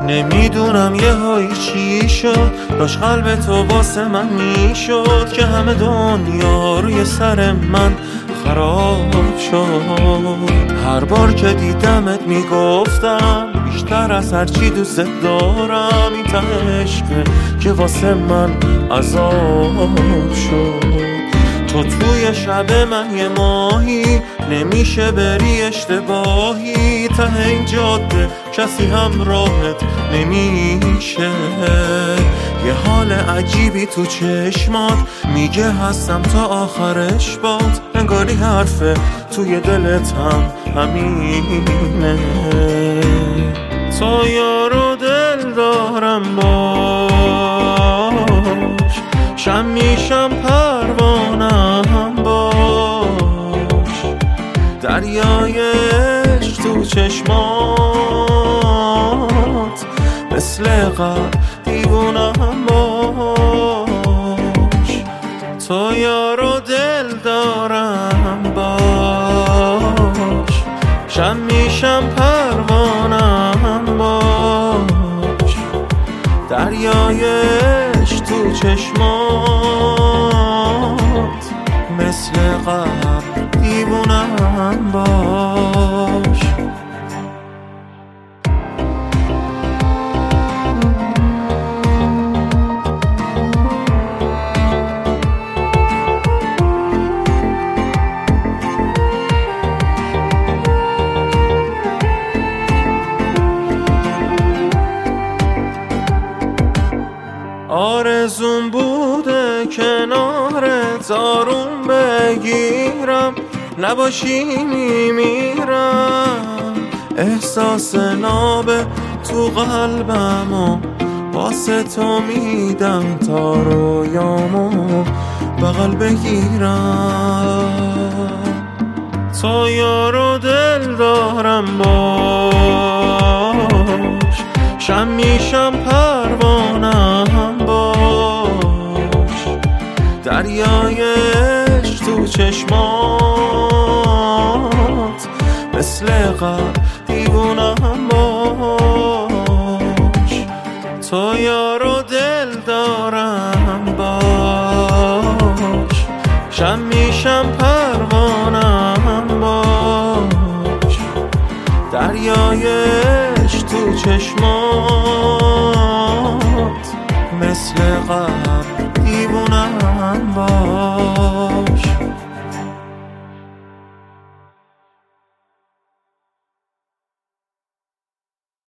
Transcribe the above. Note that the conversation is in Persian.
نمیدونم یه هایی چی شد، داشت قلب تو واسه من میشد که همه دنیا روی سر من خراب شد. هر بار که دیدمت میگفتم بیشتر از هرچی دوست دارم، این ته عشقه که واسه من عذاب شد. تو توی شب من یه ماهی، نمیشه بری اشتباهی، ته این جاده کسی همراهت نمیشه. یه حال عجیبی تو چشمات میگه هستم تا آخرش باد، انگاری حرفه توی دلت هم همینه. تا یارو دل دارم باش، شم میشم پروانم باش، دریایش تو چشمات مثل قبل دیوونم باش. تو یارو دل دارم باش، شم میشم پروانم باش، دریایش تو چشمات مثل قبل دیوونم باش. آرزوم بوده کنارت آروم بگیرم، نباشی میمیرم. احساس نابه تو قلبم و واسه تو میدم تا رویامو بغل بگیرم. تو یارو دل دارم باش، شم میشم پروانم باش، دریایش تو چشمات مثل قبل دیوونم باش. تو یارو دل دارم باش، شم میشم پروانم باش، دریایش تو چشمات مثل قبل دیوونم باش.